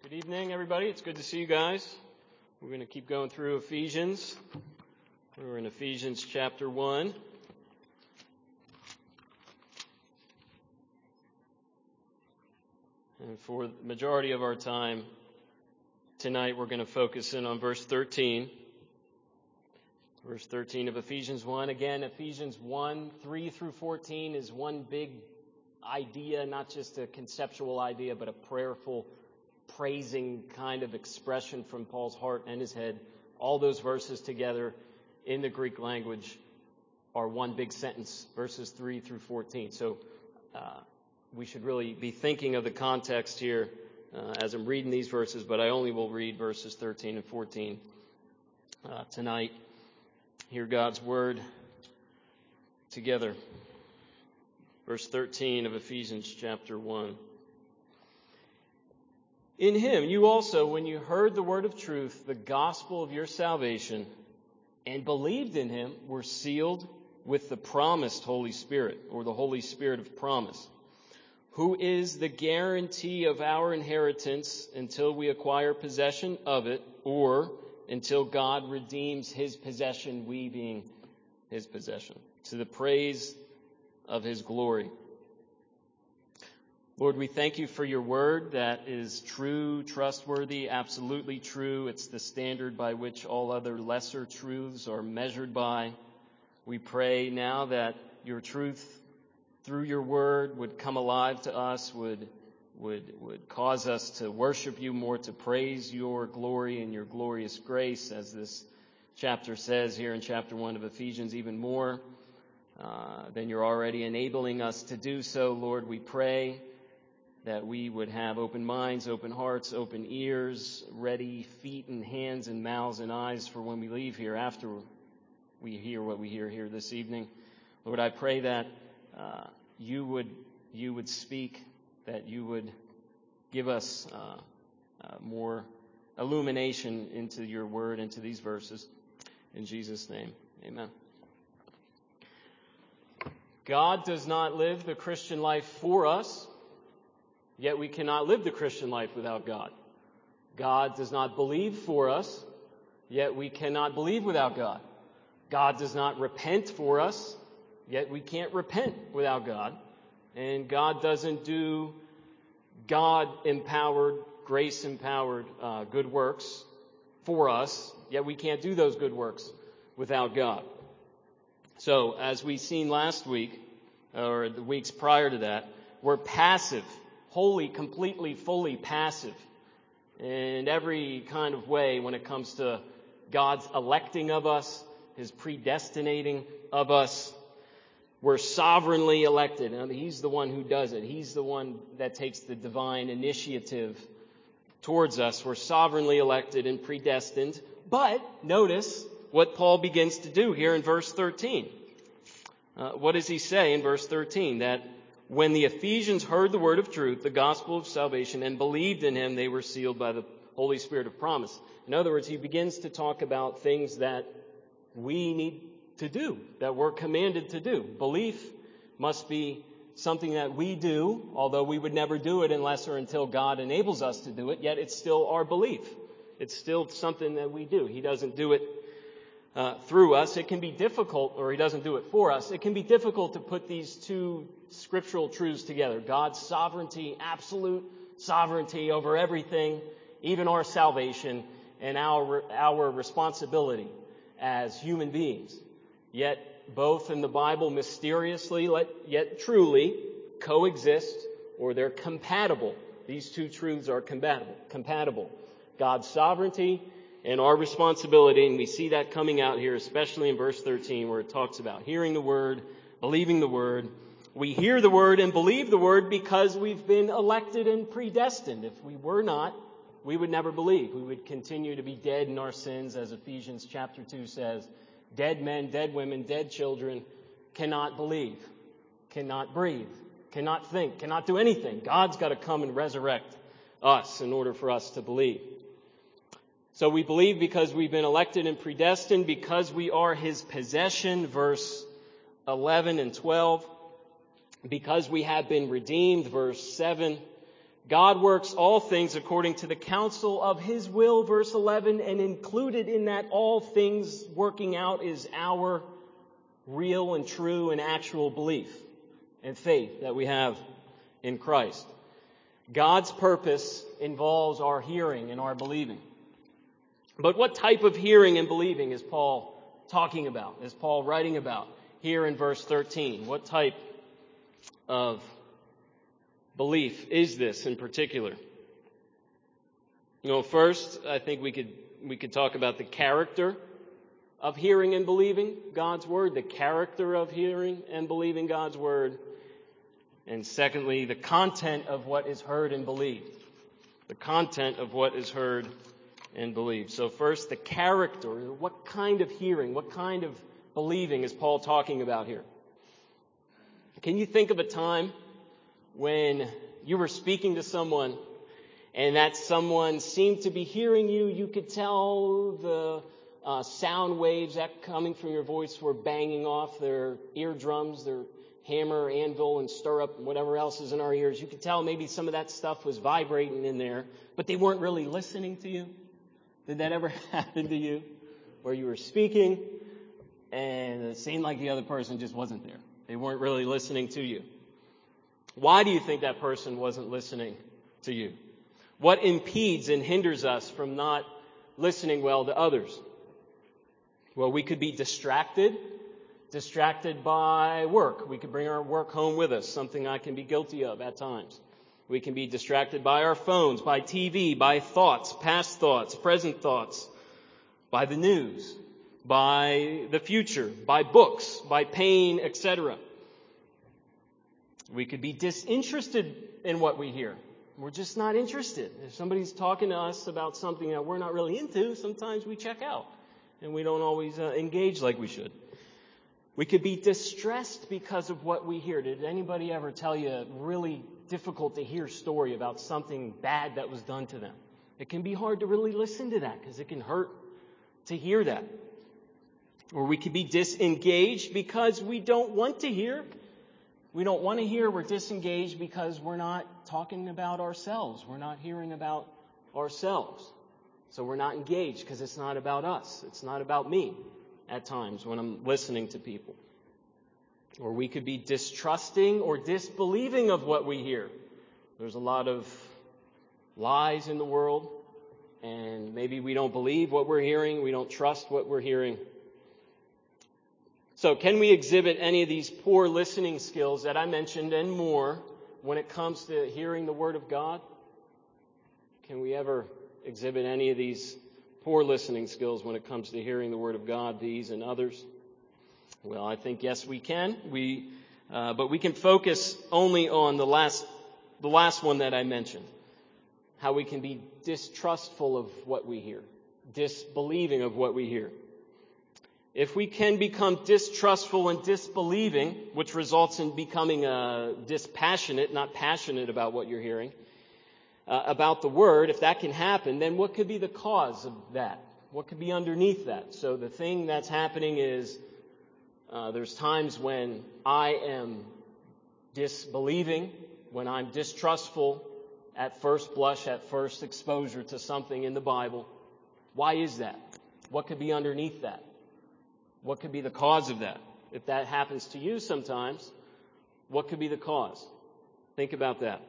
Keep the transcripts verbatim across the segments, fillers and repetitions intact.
Good evening, everybody. It's good to see you guys. We're going to keep going through Ephesians. We're in Ephesians chapter one. And for the majority of our time tonight, we're going to focus in on verse thirteen. Verse thirteen of Ephesians one. Again, Ephesians one, three through fourteen is one big idea, not just a conceptual idea, but a prayerful, praising kind of expression from Paul's heart and his head. All those verses together in the Greek language are one big sentence, verses three through fourteen. So uh, we should really be thinking of the context here uh, as I'm reading these verses, but I only will read verses thirteen and fourteen uh, tonight. Hear God's word together. Verse thirteen of Ephesians chapter one. In him you also, when you heard the word of truth, the gospel of your salvation, and believed in him, were sealed with the promised Holy Spirit, or the Holy Spirit of promise, who is the guarantee of our inheritance until we acquire possession of it, or until God redeems his possession, we being his possession, to the praise of his glory. Lord, we thank you for your word that is true, trustworthy, absolutely true. It's the standard by which all other lesser truths are measured by. We pray now that your truth through your word would come alive to us, would, would, would cause us to worship you more, to praise your glory and your glorious grace, as this chapter says here in chapter one of Ephesians, even more uh, than you're already enabling us to do so. Lord, we pray that we would have open minds, open hearts, open ears, ready feet and hands and mouths and eyes for when we leave here after we hear what we hear here this evening. Lord, I pray that uh, you would you would speak, that you would give us uh, uh, more illumination into your word, into these verses. In Jesus' name, amen. God does not live the Christian life for us. Yet we cannot live the Christian life without God. God does not believe for us, yet we cannot believe without God. God does not repent for us, yet we can't repent without God. And God doesn't do God-empowered, grace-empowered uh, good works for us, yet we can't do those good works without God. So, as we seen last week, or the weeks prior to that, we're passive. Wholly, completely, fully passive in every kind of way when it comes to God's electing of us, his predestinating of us. We're sovereignly elected. And he's the one who does it. He's the one that takes the divine initiative towards us. We're sovereignly elected and predestined. But notice what Paul begins to do here in verse thirteen. Uh, what does he say in verse thirteen? That when the Ephesians heard the word of truth, the gospel of salvation, and believed in him, they were sealed by the Holy Spirit of promise. In other words, he begins to talk about things that we need to do, that we're commanded to do. Belief must be something that we do, although we would never do it unless or until God enables us to do it, yet it's still our belief. It's still something that we do. He doesn't do it uh, through us. It can be difficult, or he doesn't do it for us. It can be difficult to put these two scriptural truths together. God's sovereignty, absolute sovereignty over everything, even our salvation, and our our responsibility as human beings. Yet both in the Bible mysteriously, yet truly coexist, or they're compatible. These two truths are compatible. Compatible. God's sovereignty and our responsibility, and we see that coming out here, especially in verse thirteen, where it talks about hearing the word, believing the word. We hear the word and believe the word because we've been elected and predestined. If we were not, we would never believe. We would continue to be dead in our sins, as Ephesians chapter two says. Dead men, dead women, dead children cannot believe, cannot breathe, cannot think, cannot do anything. God's got to come and resurrect us in order for us to believe. So we believe because we've been elected and predestined, because we are his possession, verse eleven and twelve. Because we have been redeemed, verse seven. God works all things according to the counsel of His will, verse eleven, and included in that all things working out is our real and true and actual belief and faith that we have in Christ. God's purpose involves our hearing and our believing. But what type of hearing and believing is Paul talking about, is Paul writing about here in verse thirteen? What type of belief is this in particular? You know, first, I think we could we could talk about the character of hearing and believing God's word, the character of hearing and believing God's word. And secondly, the content of what is heard and believed. The content of what is heard and believed. So first, the character. What kind of hearing, what kind of believing is Paul talking about here? Can you think of a time when you were speaking to someone and that someone seemed to be hearing you? You could tell the uh, sound waves that coming from your voice were banging off their eardrums, their hammer, anvil, and stirrup, whatever else is in our ears. You could tell maybe some of that stuff was vibrating in there, but they weren't really listening to you. Did that ever happen to you? Where you were speaking and it seemed like the other person just wasn't there. They weren't really listening to you. Why do you think that person wasn't listening to you? What impedes and hinders us from not listening well to others? Well, we could be distracted, distracted by work. We could bring our work home with us, something I can be guilty of at times. We can be distracted by our phones, by T V, by thoughts, past thoughts, present thoughts, by the news, by the future, by books, by pain, et cetera. We could be disinterested in what we hear. We're just not interested. If somebody's talking to us about something that we're not really into, sometimes we check out and we don't always uh, engage like we should. We could be distressed because of what we hear. Did anybody ever tell you a really difficult to hear story about something bad that was done to them? It can be hard to really listen to that because it can hurt to hear that. Or we could be disengaged because we don't want to hear. We don't want to hear. We're disengaged because we're not talking about ourselves. We're not hearing about ourselves. So we're not engaged because it's not about us. It's not about me at times when I'm listening to people. Or we could be distrusting or disbelieving of what we hear. There's a lot of lies in the world, and maybe we don't believe what we're hearing. We don't trust what we're hearing. So can we exhibit any of these poor listening skills that I mentioned and more when it comes to hearing the Word of God? Can we ever exhibit any of these poor listening skills when it comes to hearing the Word of God, these and others? Well, I think yes, we can. We, uh, but we can focus only on the last, the last one that I mentioned. How we can be distrustful of what we hear, disbelieving of what we hear. If we can become distrustful and disbelieving, which results in becoming uh, dispassionate, not passionate about what you're hearing, uh, about the Word, if that can happen, then what could be the cause of that? What could be underneath that? So the thing that's happening is uh, there's times when I am disbelieving, when I'm distrustful at first blush, at first exposure to something in the Bible. Why is that? What could be underneath that? What could be the cause of that? If that happens to you sometimes, what could be the cause? Think about that.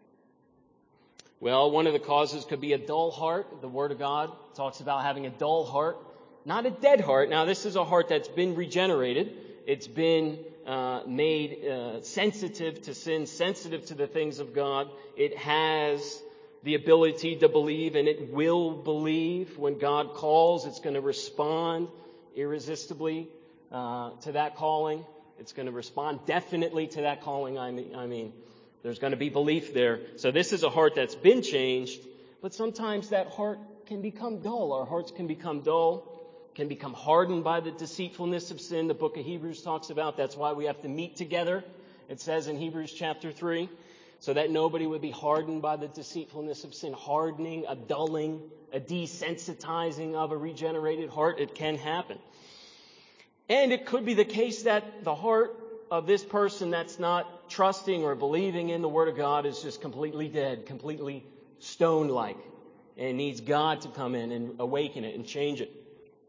Well, one of the causes could be a dull heart. The Word of God talks about having a dull heart, not a dead heart. Now, this is a heart that's been regenerated. It's been uh, made uh, sensitive to sin, sensitive to the things of God. It has the ability to believe, and it will believe. When God calls, it's going to respond irresistibly uh, to that calling. It's going to respond definitely to that calling. I mean, I mean, there's going to be belief there. So this is a heart that's been changed, but sometimes that heart can become dull. Our hearts can become dull, can become hardened by the deceitfulness of sin. The book of Hebrews talks about that's why we have to meet together. It says in Hebrews chapter three, so that nobody would be hardened by the deceitfulness of sin. Hardening, a dulling, a desensitizing of a regenerated heart. It can happen. And it could be the case that the heart of this person that's not trusting or believing in the Word of God is just completely dead, completely stone-like, and needs God to come in and awaken it and change it.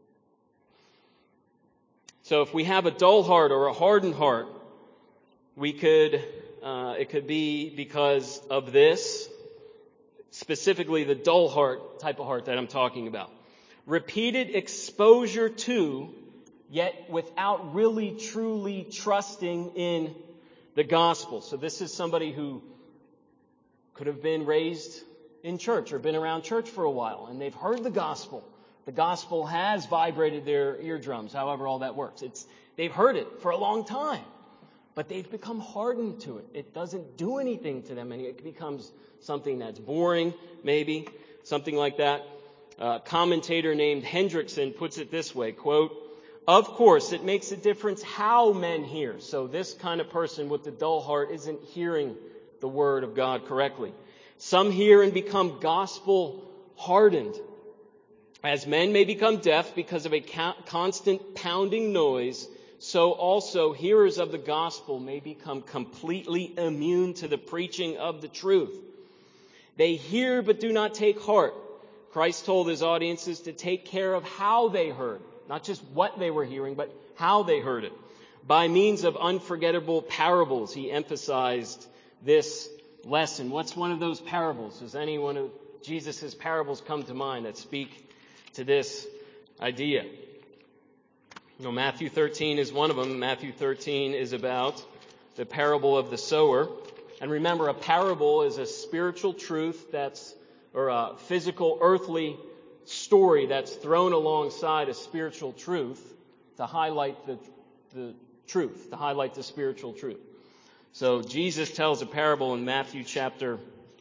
So if we have a dull heart or a hardened heart, we could, uh, it could be because of this, specifically the dull heart type of heart that I'm talking about. Repeated exposure to, yet without really truly trusting in the gospel. So this is somebody who could have been raised in church or been around church for a while, and they've heard the gospel. The gospel has vibrated their eardrums, however all that works. It's, they've heard it for a long time, but they've become hardened to it. It doesn't do anything to them, and it becomes something that's boring, maybe, something like that. A commentator named Hendrickson puts it this way, quote, "Of course, it makes a difference how men hear." So this kind of person with the dull heart isn't hearing the word of God correctly. "Some hear and become gospel hardened. As men may become deaf because of a constant pounding noise, so also hearers of the gospel may become completely immune to the preaching of the truth. They hear but do not take heart. Christ told his audiences to take care of how they heard, not just what they were hearing, but how they heard it. By means of unforgettable parables, he emphasized this lesson." What's one of those parables? Does any one of Jesus' parables come to mind that speak to this idea? You know, Matthew thirteen is one of them. Matthew thirteen is about the parable of the sower. And remember, a parable is a spiritual truth that's, or a physical, earthly story that's thrown alongside a spiritual truth to highlight the, the truth, to highlight the spiritual truth. So Jesus tells a parable in Matthew chapter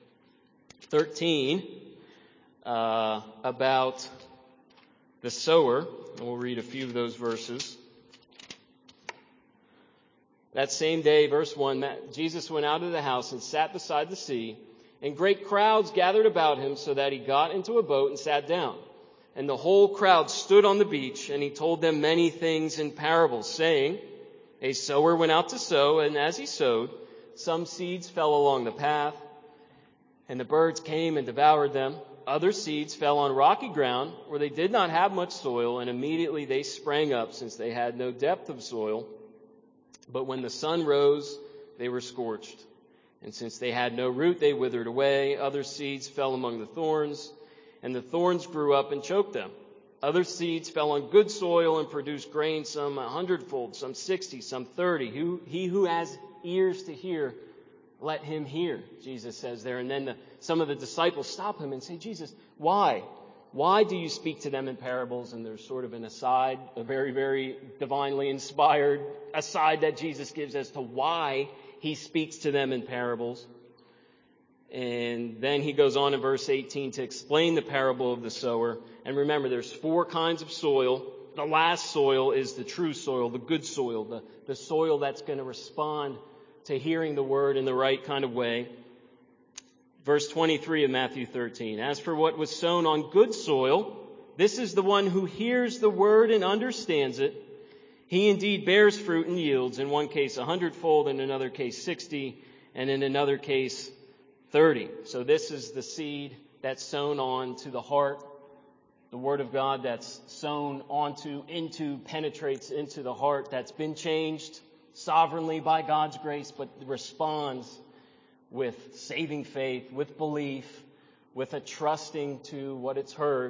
thirteen uh, about the sower. We'll read a few of those verses. That same day, verse one, Jesus went out of the house and sat beside the sea, and great crowds gathered about him, so that he got into a boat and sat down. And the whole crowd stood on the beach, and he told them many things in parables, saying, "A sower went out to sow, and as he sowed, some seeds fell along the path, and the birds came and devoured them. Other seeds fell on rocky ground, where they did not have much soil, and immediately they sprang up, since they had no depth of soil. But when the sun rose, they were scorched. And since they had no root, they withered away. Other seeds fell among the thorns, and the thorns grew up and choked them. Other seeds fell on good soil and produced grain, some a hundredfold, some sixty, some thirty. Who, he who has ears to hear, let him hear," Jesus says there. And then the, some of the disciples stop him and say, "Jesus, why? Why do you speak to them in parables?" And there's sort of an aside, a very, very divinely inspired aside that Jesus gives as to why he speaks to them in parables. And then he goes on in verse eighteen to explain the parable of the sower. And remember, there's four kinds of soil. The last soil is the true soil, the good soil, the, the soil that's going to respond to hearing the word in the right kind of way. Verse twenty-three of Matthew thirteen, "As for what was sown on good soil, this is the one who hears the word and understands it. He indeed bears fruit and yields, in one case a hundredfold, in another case sixty, and in another case thirty." So this is the seed that's sown on to the heart. The word of God that's sown onto, into, penetrates into the heart, that's been changed sovereignly by God's grace, but responds with saving faith, with belief, with a trusting to what it's heard.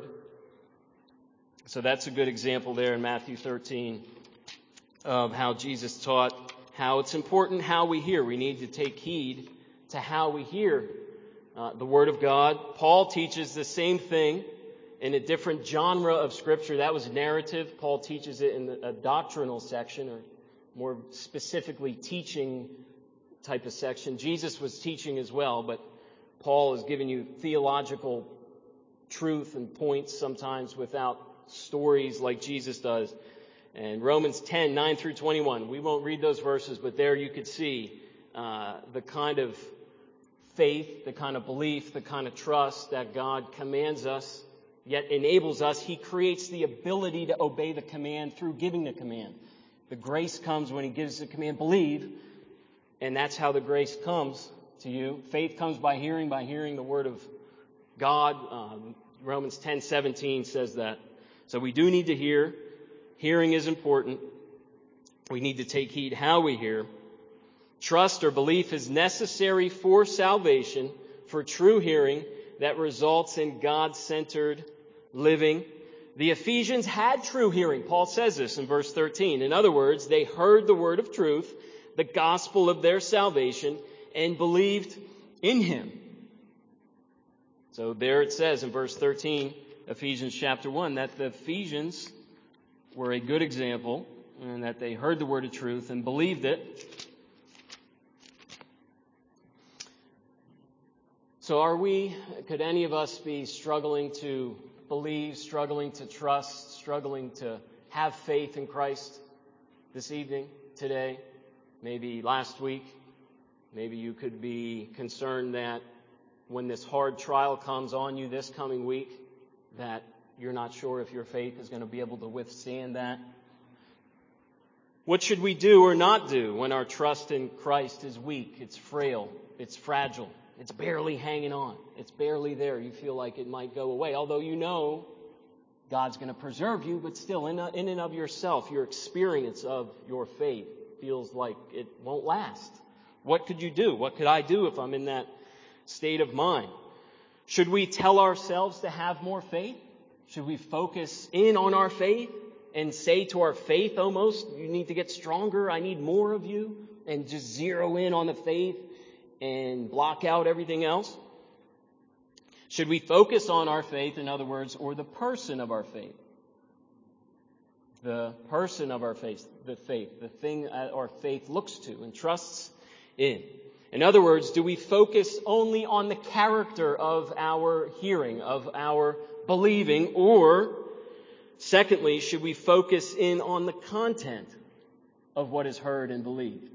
So that's a good example there in Matthew thirteen of how Jesus taught how it's important how we hear. We need to take heed to how we hear uh, the Word of God. Paul teaches the same thing in a different genre of Scripture. That was narrative. Paul teaches it in a doctrinal section, or more specifically teaching type of section. Jesus was teaching as well, but Paul is giving you theological truth and points sometimes without stories like Jesus does. And Romans ten, nine through twenty-one, we won't read those verses, but there you could see uh, the kind of faith, the kind of belief, the kind of trust that God commands us, yet enables us. He creates the ability to obey the command through giving the command. The grace comes when he gives the command, believe, and that's how the grace comes to you. Faith comes by hearing, by hearing the word of God. Um, Romans ten seventeen says that. So we do need to hear. Hearing is important. We need to take heed how we hear. Trust or belief is necessary for salvation, for true hearing that results in God-centered living. The Ephesians had true hearing. Paul says this in verse thirteen. In other words, they heard the word of truth, the gospel of their salvation, and believed in him. So there it says in verse thirteen, Ephesians chapter one, that the Ephesians were a good example and that they heard the word of truth and believed it. So are we, could any of us be struggling to believe, struggling to trust, struggling to have faith in Christ this evening, today, maybe last week? Maybe you could be concerned that when this hard trial comes on you this coming week, that you're not sure if your faith is going to be able to withstand that. What should we do or not do when our trust in Christ is weak, it's frail, it's fragile, it's barely hanging on, it's barely there? You feel like it might go away, although you know God's going to preserve you, but still in, in and of yourself, your experience of your faith feels like it won't last. What could you do? What could I do if I'm in that state of mind? Should we tell ourselves to have more faith? Should we focus in on our faith and say to our faith almost, you need to get stronger, I need more of you, and just zero in on the faith and block out everything else? Should we focus on our faith, in other words, or the person of our faith? The person of our faith, the faith, the thing our faith looks to and trusts in. In other words, do we focus only on the character of our hearing, of our believing, or secondly, should we focus in on the content of what is heard and believed?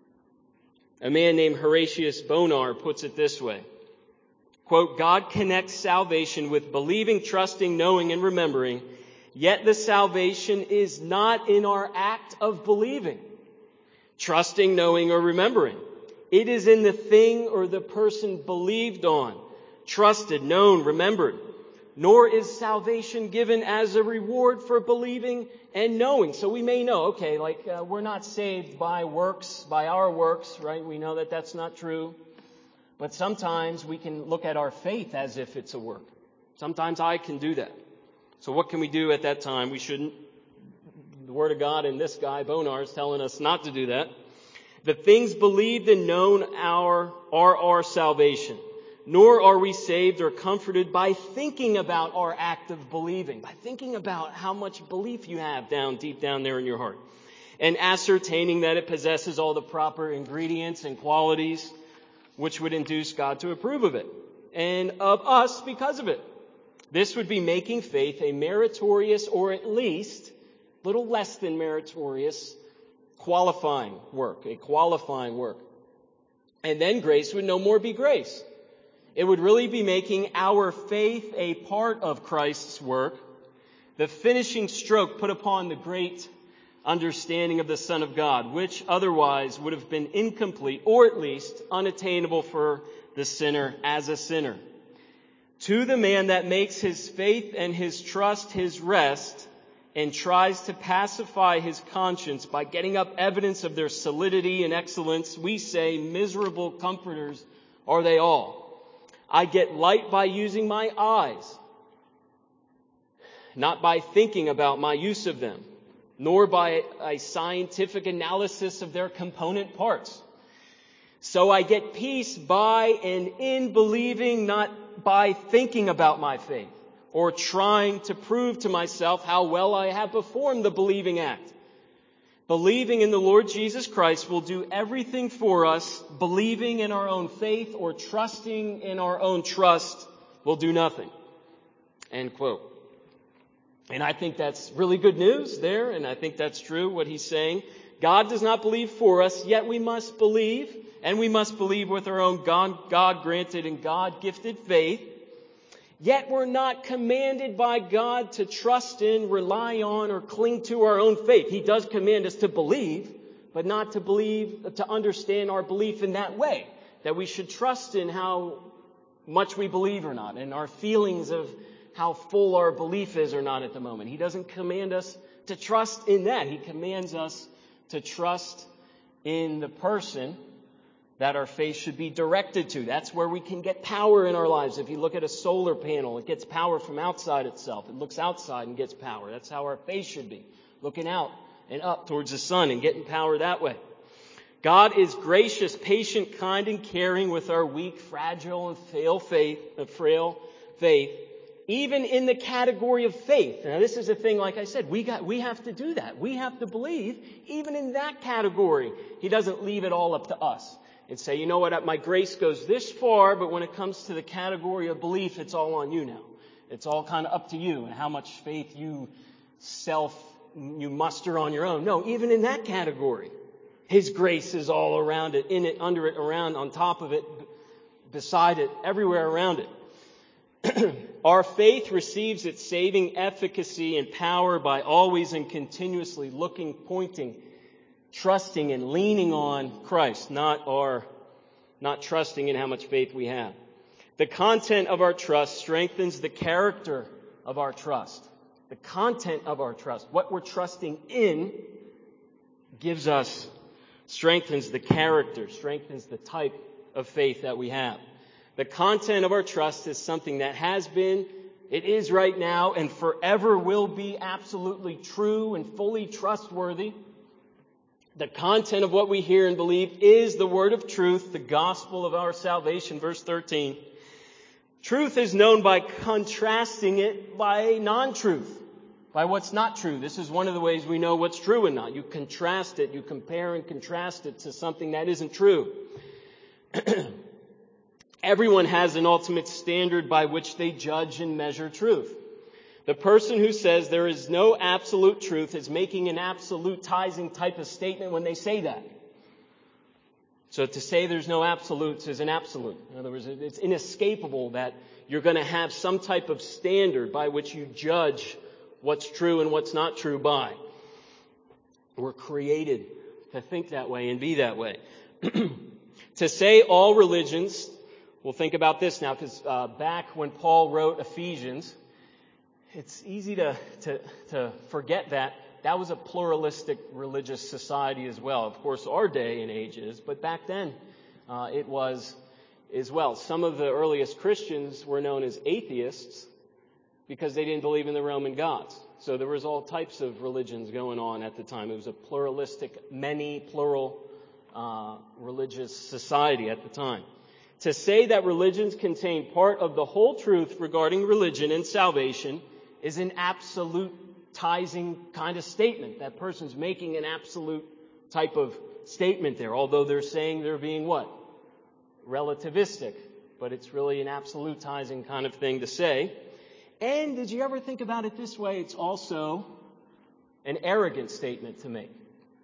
A man named Horatius Bonar puts it this way, quote, God connects salvation with believing, trusting, knowing, and remembering, yet the salvation is not in our act of believing, trusting, knowing, or remembering. It is in the thing or the person believed on, trusted, known, remembered. Nor is salvation given as a reward for believing and knowing. So we may know, okay, like uh, we're not saved by works, by our works, right? We know that that's not true. But sometimes we can look at our faith as if it's a work. Sometimes I can do that. So what can we do at that time? We shouldn't. The Word of God and this guy, Bonar, is telling us not to do that. The things believed and known are, are our salvation. Nor are we saved or comforted by thinking about our act of believing, by thinking about how much belief you have down deep down there in your heart, and ascertaining that it possesses all the proper ingredients and qualities which would induce God to approve of it, and of us because of it. This would be making faith a meritorious, or at least a little less than meritorious, qualifying work, a qualifying work. And then grace would no more be grace. It would really be making our faith a part of Christ's work, the finishing stroke put upon the great understanding of the Son of God, which otherwise would have been incomplete, or at least unattainable for the sinner as a sinner. To the man that makes his faith and his trust his rest and tries to pacify his conscience by getting up evidence of their solidity and excellence, we say, miserable comforters are they all. I get light by using my eyes, not by thinking about my use of them, nor by a scientific analysis of their component parts. So I get peace by and in believing, not by thinking about my faith or trying to prove to myself how well I have performed the believing act. Believing in the Lord Jesus Christ will do everything for us. Believing in our own faith or trusting in our own trust will do nothing. End quote. And I think that's really good news there, and I think that's true what he's saying. God does not believe for us, yet we must believe, and we must believe with our own God, God-granted and God-gifted faith. Yet we're not commanded by God to trust in, rely on, or cling to our own faith. He does command us to believe, but not to believe, to understand our belief in that way. That we should trust in how much we believe or not, and our feelings of how full our belief is or not at the moment. He doesn't command us to trust in that. He commands us to trust in the person that our faith should be directed to. That's where we can get power in our lives. If you look at a solar panel, it gets power from outside itself. It looks outside and gets power. That's how our faith should be. Looking out and up towards the sun and getting power that way. God is gracious, patient, kind, and caring with our weak, fragile, and frail faith, uh, frail faith, even in the category of faith. Now, this is a thing, like I said, we got, we have to do that. We have to believe, even in that category. He doesn't leave it all up to us and say, you know what, my grace goes this far, but when it comes to the category of belief, it's all on you now. It's all kind of up to you and how much faith you self, you muster on your own. No, even in that category, His grace is all around it, in it, under it, around, on top of it, beside it, everywhere around it. Our faith receives its saving efficacy and power by always and continuously looking, pointing, trusting, and leaning on Christ, not our, not trusting in how much faith we have. The content of our trust strengthens the character of our trust. The content of our trust, what we're trusting in, gives us, strengthens the character, strengthens the type of faith that we have. The content of our trust is something that has been, it is right now, and forever will be absolutely true and fully trustworthy. The content of what we hear and believe is the word of truth, the gospel of our salvation, verse thirteen. Truth is known by contrasting it by non-truth, by what's not true. This is one of the ways we know what's true and not. You contrast it, you compare and contrast it to something that isn't true. Everyone has an ultimate standard by which they judge and measure truth. The person who says there is no absolute truth is making an absolutizing type of statement when they say that. So to say there's no absolutes is an absolute. In other words, it's inescapable that you're going to have some type of standard by which you judge what's true and what's not true by. We're created to think that way and be that way. To say all religions, we'll think about this now, because uh, back when Paul wrote Ephesians, it's easy to, to, to forget that that was a pluralistic religious society as well. Of course, our day and age is, but back then uh, it was as well. Some of the earliest Christians were known as atheists because they didn't believe in the Roman gods. So there was all types of religions going on at the time. It was a pluralistic, many plural uh, religious society at the time. To say that religions contain part of the whole truth regarding religion and salvation is an absolutizing kind of statement. That person's making an absolute type of statement there, although they're saying they're being what? Relativistic. But it's really an absolutizing kind of thing to say. And did you ever think about it this way? It's also an arrogant statement to make.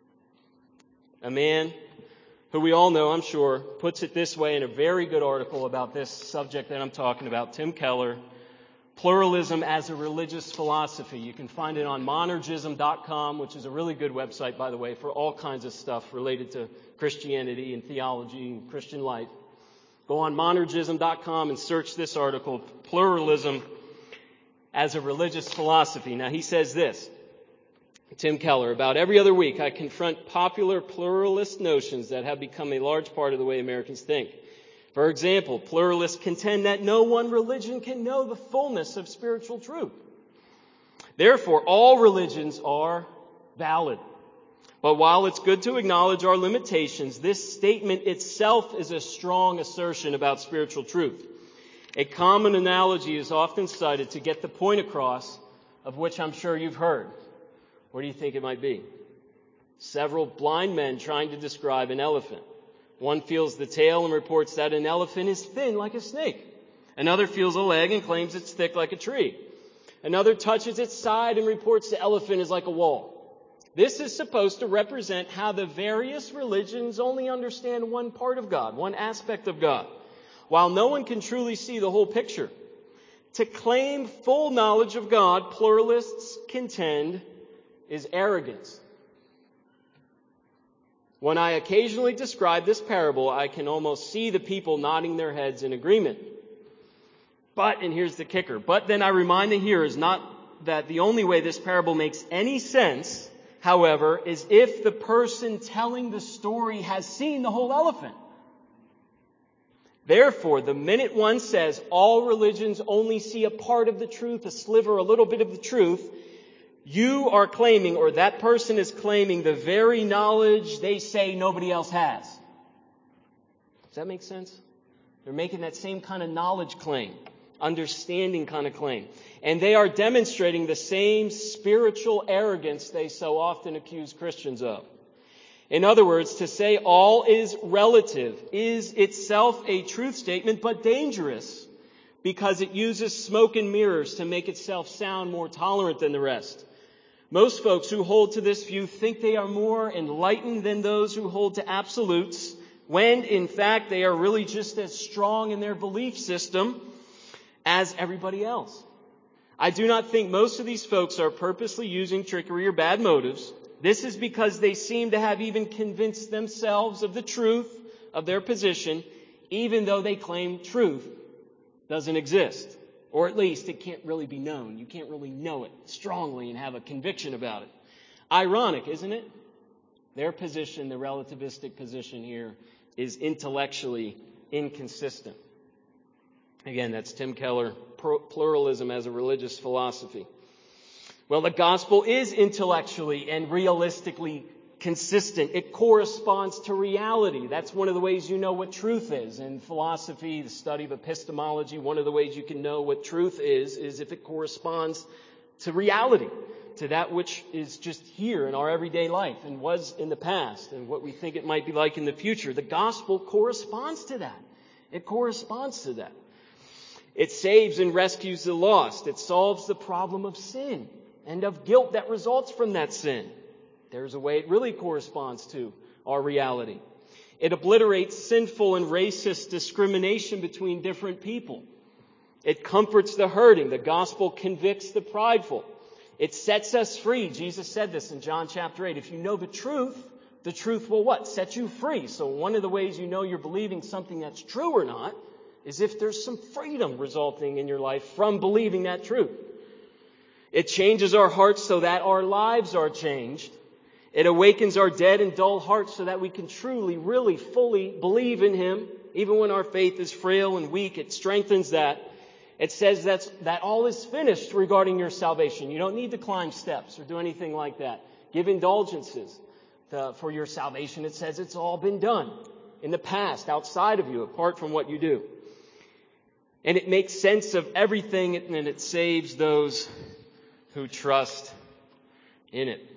A man who we all know, I'm sure, puts it this way in a very good article about this subject that I'm talking about, Tim Keller, Pluralism as a Religious Philosophy. You can find it on monergism dot com, which is a really good website, by the way, for all kinds of stuff related to Christianity and theology and Christian life. Go on monergism dot com and search this article, Pluralism as a Religious Philosophy. Now, he says this, Tim Keller, about every other week I confront popular pluralist notions that have become a large part of the way Americans think. For example, pluralists contend that no one religion can know the fullness of spiritual truth. Therefore, all religions are valid. But while it's good to acknowledge our limitations, this statement itself is a strong assertion about spiritual truth. A common analogy is often cited to get the point across, of which I'm sure you've heard. What do you think it might be? Several blind men trying to describe an elephant. One feels the tail and reports that an elephant is thin like a snake. Another feels a leg and claims it's thick like a tree. Another touches its side and reports the elephant is like a wall. This is supposed to represent how the various religions only understand one part of God, one aspect of God, while no one can truly see the whole picture. To claim full knowledge of God, pluralists contend, is arrogance. When I occasionally describe this parable, I can almost see the people nodding their heads in agreement. But, and here's the kicker, but then I remind the hearers not that the only way this parable makes any sense, however, is if the person telling the story has seen the whole elephant. Therefore, the minute one says all religions only see a part of the truth, a sliver, a little bit of the truth, you are claiming, or that person is claiming, the very knowledge they say nobody else has. Does that make sense? They're making that same kind of knowledge claim, understanding kind of claim. And they are demonstrating the same spiritual arrogance they so often accuse Christians of. In other words, to say all is relative is itself a truth statement, but dangerous because it uses smoke and mirrors to make itself sound more tolerant than the rest. Most folks who hold to this view think they are more enlightened than those who hold to absolutes, when in fact they are really just as strong in their belief system as everybody else. I do not think most of these folks are purposely using trickery or bad motives. This is because they seem to have even convinced themselves of the truth of their position, even though they claim truth doesn't exist. Or at least it can't really be known. You can't really know it strongly and have a conviction about it. Ironic, isn't it? Their position, the relativistic position here, is intellectually inconsistent. Again, that's Tim Keller, Pluralism as a Religious Philosophy. Well, the gospel is intellectually and realistically consistent. It corresponds to reality. That's one of the ways you know what truth is. In philosophy, the study of epistemology, one of the ways you can know what truth is, is if it corresponds to reality, to that which is just here in our everyday life and was in the past and what we think it might be like in the future. The gospel corresponds to that. It corresponds to that. It saves and rescues the lost. It solves the problem of sin and of guilt that results from that sin. There's a way it really corresponds to our reality. It obliterates sinful and racist discrimination between different people. It comforts the hurting. The gospel convicts the prideful. It sets us free. Jesus said this in John chapter eight. If you know the truth, the truth will what? Set you free. So one of the ways you know you're believing something that's true or not is if there's some freedom resulting in your life from believing that truth. It changes our hearts so that our lives are changed. It awakens our dead and dull hearts so that we can truly, really, fully believe in Him, even when our faith is frail and weak. It strengthens that. It says that's, that all is finished regarding your salvation. You don't need to climb steps or do anything like that. Give indulgences to, for your salvation. It says it's all been done in the past, outside of you, apart from what you do. And it makes sense of everything, and it saves those who trust in it.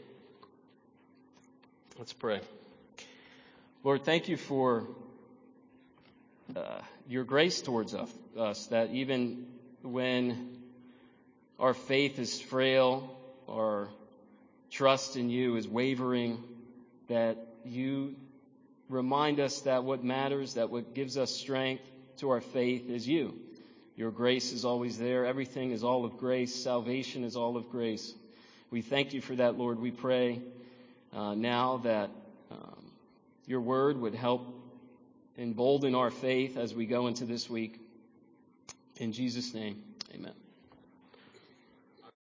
Let's pray. Lord, thank you for uh, your grace towards us, us, that even when our faith is frail, our trust in you is wavering, that you remind us that what matters, that what gives us strength to our faith is you. Your grace is always there. Everything is all of grace. Salvation is all of grace. We thank you for that, Lord. We pray uh, now that um, your word would help embolden our faith as we go into this week. In Jesus' name, amen.